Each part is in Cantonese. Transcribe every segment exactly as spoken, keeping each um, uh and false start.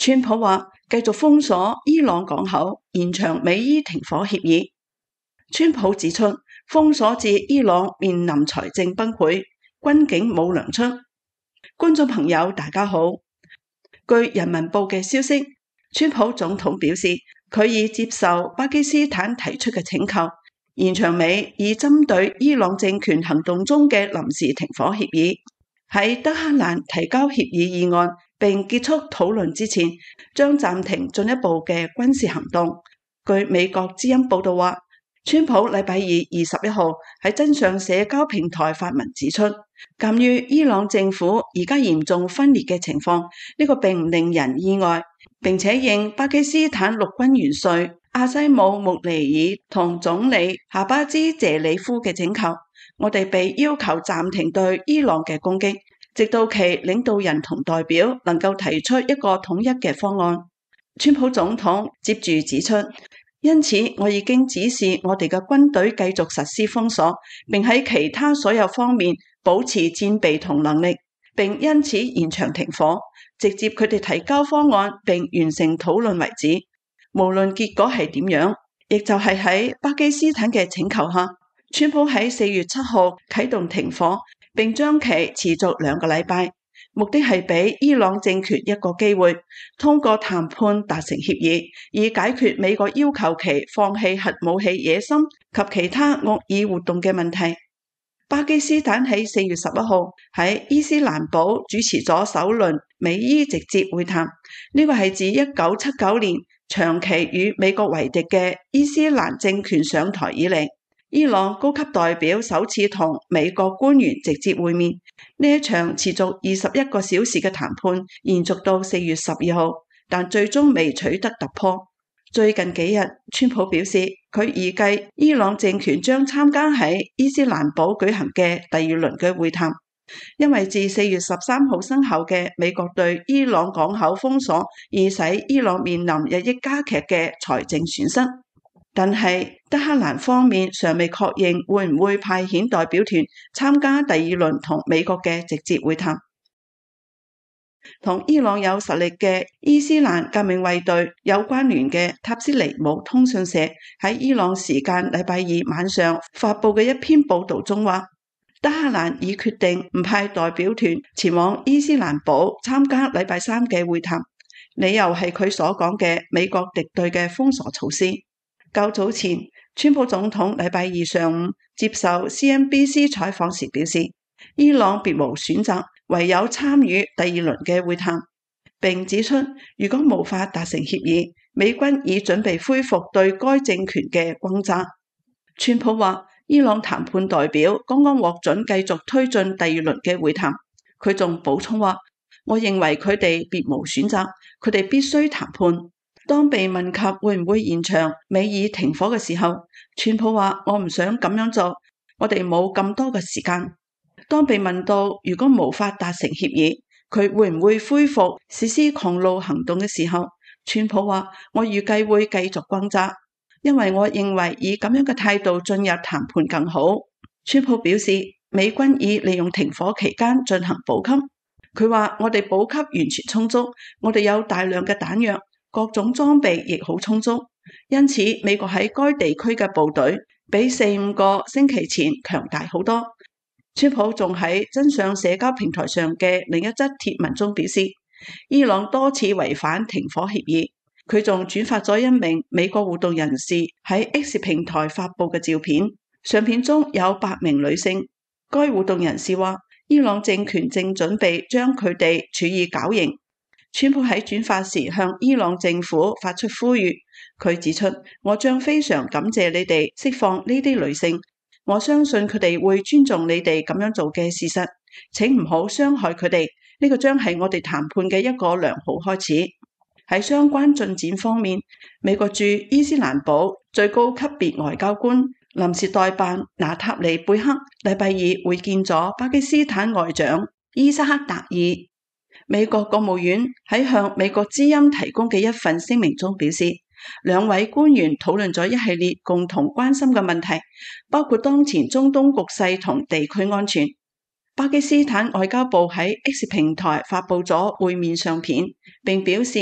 川普話繼續封鎖伊朗港口，延長美伊停火協議。川普指出，封鎖至伊朗面臨財政崩潰，軍警冇糧出。觀眾朋友大家好，據人民報嘅消息，川普總統表示佢已接受巴基斯坦提出嘅請求，延長美以針對伊朗政權行動中嘅臨時停火協議。喺德黑蘭提交協議議案並結束討論之前，將暫停進一步嘅軍事行動。據美國之音報道話，川普禮拜二二十一號喺真相社交平台發文指出，鑒於伊朗政府而家嚴重分裂嘅情況，呢個並唔令人意外，並且應巴基斯坦陸軍元帥阿西姆穆尼爾同總理夏巴茲謝里夫嘅請求，我哋被要求暫停對伊朗嘅攻擊，直到其領導人同代表能夠提出一個統一嘅方案。川普總統接住指出，因此我已經指示我哋嘅軍隊繼續實施封鎖，並喺其他所有方面保持戰備同能力，並因此延長停火，直接佢哋提交方案並完成討論為止。無論結果係點樣，亦就係喺巴基斯坦嘅請求下，川普喺四月七號啟動停火，並將其持續兩個禮拜，目的係俾伊朗政權一個機會，通過談判達成協議，以解決美國要求其放棄核武器野心及其他惡意活動嘅問題。巴基斯坦喺四月十一號喺伊斯蘭堡主持咗首輪美伊直接會談，呢個係自一九七九年長期與美國為敵嘅伊斯蘭政權上台以嚟，伊朗高級代表首次同美國官員直接會面。呢一場持續二十一個小時嘅談判延續到四月十二號，但最終未取得突破。最近幾日，川普表示佢預計伊朗政權將參加喺伊斯蘭堡舉行嘅第二輪嘅會談，因為自四月十三號生效嘅美國對伊朗港口封鎖而使伊朗面臨日益加劇嘅財政損失。但係德黑蘭方面尚未確認會唔會派遣代表團參加第二輪同美國嘅直接會談。同伊朗有實力嘅伊斯蘭革命衛隊有關聯嘅塔斯尼姆通訊社喺伊朗時間禮拜二晚上發佈嘅一篇報道中話，德黑蘭已決定唔派代表團前往伊斯蘭堡參加禮拜三嘅會談，理由係佢所講嘅美國敵對嘅封鎖措施。較早前，川普總統禮拜二上午接受 C N B C 採訪時表示，伊朗別無選擇，唯有參與第二輪嘅會談，並指出如果無法達成協議，美軍已準備恢復對該政權嘅轟炸。川普話，伊朗談判代表剛剛獲准繼續推進第二輪嘅會談。佢仲補充話，我認為佢哋別無選擇，佢哋必須談判。當被問及會唔會延長美伊停火嘅時候，川普話，我唔想咁樣做，我哋冇咁多嘅時間。當被問到如果無法達成協議，佢會唔會恢復實施狂怒行動嘅時候，川普話，我預計會繼續轟炸，因為我認為以咁樣嘅態度進入談判更好。川普表示，美軍已利用停火期間進行補給。佢話，我哋補給完全充足，我哋有大量嘅彈藥，各種裝備亦好充足，因此美國喺該地區嘅部隊比四五個星期前強大好多。川普仲喺真相社交平台上嘅另一則貼文中表示，伊朗多次違反停火協議。佢仲轉發咗一名美國活動人士喺 X 平台發布嘅照片，相片中有八名女性。該活動人士話，伊朗政權正準備將佢哋處以絞刑。川普喺轉發時向伊朗政府發出呼籲，佢指出，我將非常感謝你哋釋放呢啲女性，我相信佢哋會尊重你哋咁樣做嘅事實，請唔好傷害佢哋，呢個將係我哋談判嘅一個良好開始。喺相關進展方面，美國駐伊斯蘭堡最高級別外交官臨時代辦娜塔莉貝克禮拜二會見咗巴基斯坦外長伊薩克達爾。美國國務院喺向美國之音提供嘅一份聲明中表示，兩位官員討論咗一系列共同關心嘅問題，包括當前中東局勢同地區安全。巴基斯坦外交部喺 X 平台發布咗會面相片，並表示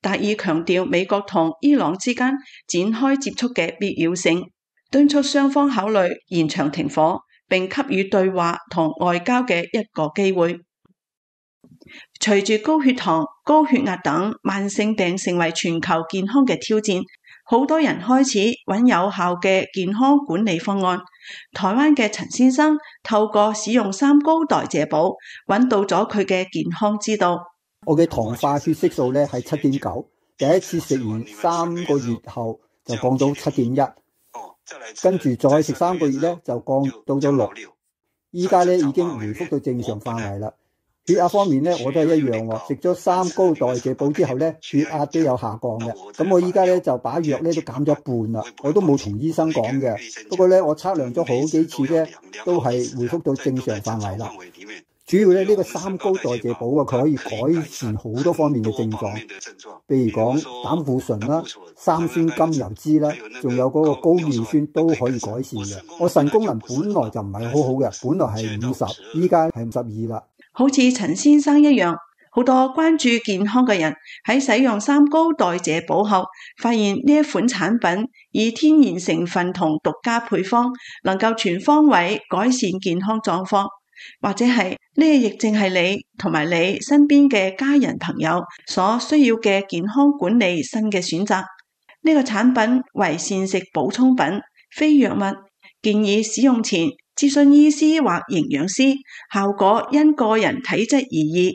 達爾強調美國同伊朗之間展開接觸嘅必要性，敦促雙方考慮延長停火，並給予對話同外交嘅一個機會。隨住高血糖、高血壓等慢性病成為全球健康嘅挑戰，好多人開始揾有效嘅健康管理方案。台灣嘅陳先生透過使用三高代謝寶，揾到咗佢嘅健康之道。 我嘅糖化血色素咧係七點九，第一次食完三個月後就降到七點一，跟住再食三個月咧就降到咗六，依家咧已經回復到正常範圍啦。血壓方面咧，我都係一樣喎。食咗三高代謝寶之後咧，血壓都有下降嘅。咁我依家咧就把藥咧都減咗一半啦。我都冇同醫生講嘅。不過咧，我測量咗好幾次咧，都係回復到正常範圍啦。主要咧呢個三高代謝寶啊，佢可以改善好多方面嘅症狀，譬如講膽固醇啦、三酸甘油酯啦，仲有嗰個高尿酸都可以改善嘅。我腎功能本來就唔係好好嘅，本來係五十，依家係五十二啦。 好似陳先生一樣，好多關注健康嘅人喺使用三高代謝寶後，發現呢一款產品以天然成分同獨家配方，能夠全方位改善健康狀況，或者係呢亦正係你同埋你身邊嘅家人朋友所需要嘅健康管理新嘅選擇。呢個產品為膳食補充品，非藥物，建議使用前諮詢醫師或營養師，效果因個人體質而異。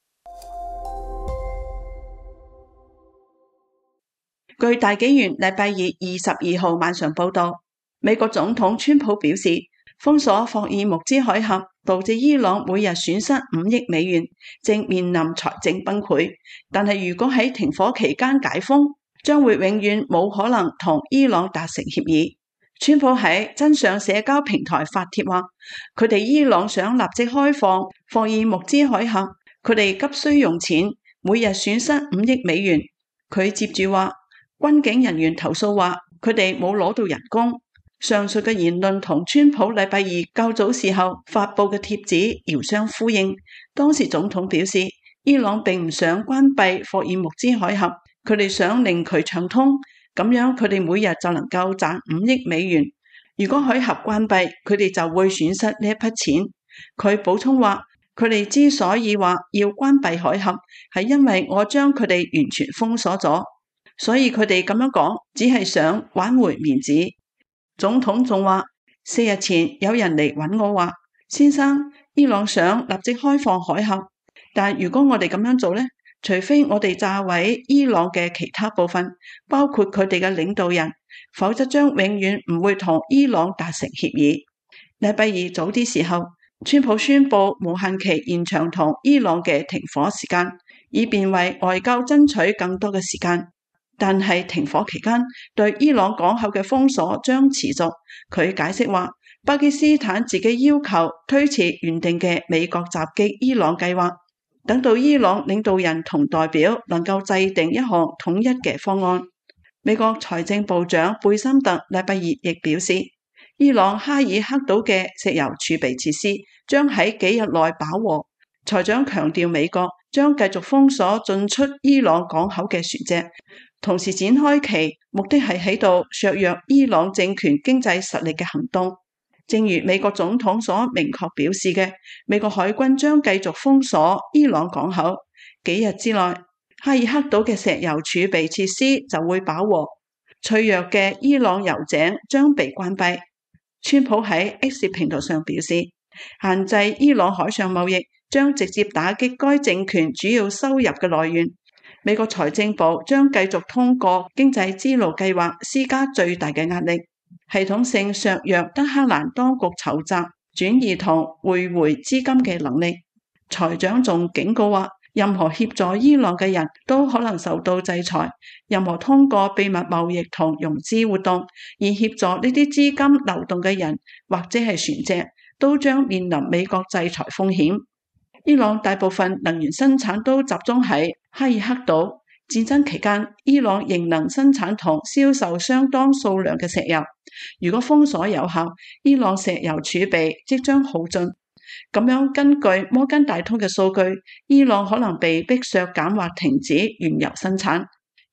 據大紀元禮拜二二十二號晚上報道，美國總統川普表示，封鎖霍爾木茲海峽導致伊朗每日損失五億美元，正面臨財政崩潰。但係如果喺停火期間解封，將會永遠冇可能同伊朗達成協議。川普喺真相社交平台發帖話，佢哋伊朗想立即開放霍爾木茲海峽，佢哋急需用錢，每日損失五億美元。佢接住話，軍警人員投訴話佢哋冇攞到人工。上述嘅言論同川普禮拜二較早時候發佈嘅帖子遙相呼應。當時總統表示，伊朗並唔想關閉霍爾木茲海峽，佢哋想令佢暢通。咁樣佢哋每日就能夠賺五億美元。如果海峽關閉，佢哋就會損失呢一筆錢。佢補充話，佢哋之所以話要關閉海峽，係因為我將佢哋完全封鎖咗，所以佢哋咁樣講，只係想挽回面子。總統仲話，四日前有人嚟揾我話，先生，伊朗想立即開放海峽，但如果我哋咁樣做呢？除非我哋炸毀伊朗嘅其他部分，包括佢哋嘅領導人，否則將永遠唔會同伊朗達成協議。禮拜二早啲時候，川普宣布無限期延長同伊朗嘅停火時間，以便為外交爭取更多嘅時間。但係停火期間，對伊朗港口嘅封鎖將持續。佢解釋話，巴基斯坦自己要求推遲原定嘅美國襲擊伊朗計劃。等到伊朗領導人同代表能夠制定一項統一嘅方案。美國財政部長貝森特禮拜二亦表示，伊朗哈爾克島嘅石油儲備設施將喺幾日內飽和。財長強調，美國將繼續封鎖進出伊朗港口嘅船隻，同時展開其目的係喺度削弱伊朗政權經濟實力嘅行動。正如美國總統所明確表示嘅，美國海軍將繼續封鎖伊朗港口。幾日之內，哈爾克島嘅石油儲備設施就會飽和，脆弱嘅伊朗油井將被關閉。川普喺 X 平台上表示，限制伊朗海上貿易將直接打擊該政權主要收入嘅來源。美國財政部將繼續通過經濟之路計劃施加最大嘅壓力，系統性削弱德黑蘭當局籌集、轉移同匯回資金嘅能力。財長仲警告話，任何協助伊朗嘅人都可能受到制裁，任何通過秘密貿易同融資活動而協助呢啲資金流動嘅人或者係船隻，都將面臨美國制裁風險。伊朗大部分能源生產都集中喺哈爾克島。戰爭期間，伊朗仍能生產同銷售相當數量嘅石油。如果封鎖有效，伊朗石油儲備即將耗盡。咁樣，根據摩根大通嘅數據，伊朗可能被迫削減或停止原油生產。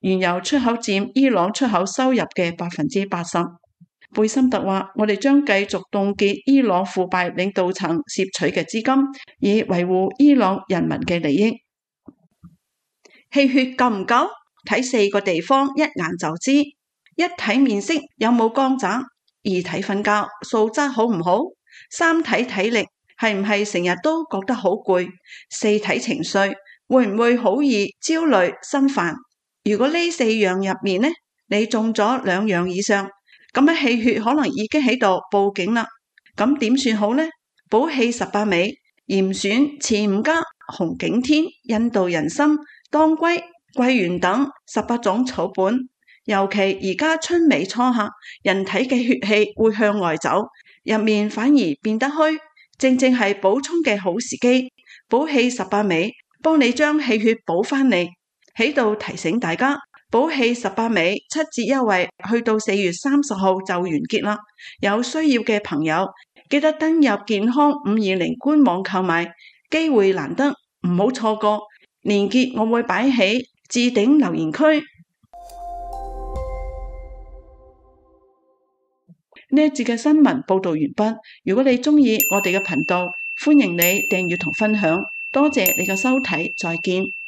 原油出口佔伊朗出口收入嘅百分之八十。貝森特話：我哋將繼續凍結伊朗腐敗領導層攝取嘅資金，以維護伊朗人民嘅利益。氣血夠唔夠？睇四個地方一眼就知。一睇面色有冇光澤，二睇瞓覺素質好唔好，三睇體力係唔係成日都覺得好攰，四睇情緒會唔會好易焦慮心煩。如果呢四樣入面呢，你中咗兩樣以上，咁樣氣血可能已經喺度報警啦。咁點算好呢？補氣十八味、嚴選、慈吳家、紅景天、印度人參、當歸、桂圓等十八種草本，尤其而家春尾初夏，人體嘅血氣會向外走，入面反而變得虛，正正係補充嘅好時機。補氣十八味幫你將氣血補翻嚟。喺度提醒大家，補氣十八味七折優惠去到四月三十號就完結啦。有需要嘅朋友記得登入健康五二零官網購買，機會難得，唔好錯過。連結我會擺喺置頂留言區。呢一節嘅新聞報道完畢。如果你鍾意我哋嘅頻道，歡迎你訂閱同分享。多謝你嘅收睇，再見。